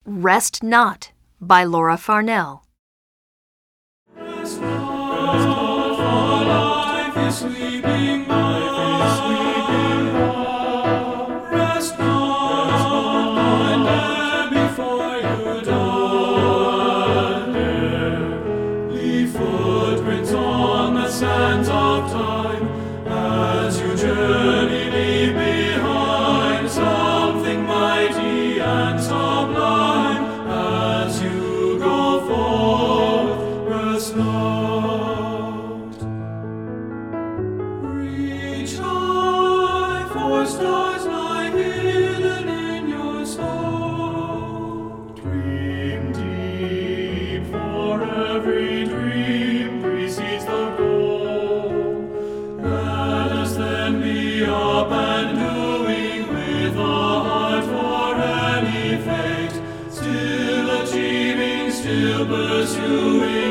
Rest Not by Laura Farnell. Rest not, for life is sleeping now. Rest not, and there before you dawn. Leave footprints on the sands of time as you journey, leave behind something mighty and sublime as you go forth. Rest not. Reach high, for stars lie hidden in your soul. Dream deep, for every dream precedes the goal. Let us then be up and doing with a heart for any fate, still achieving, still pursuing.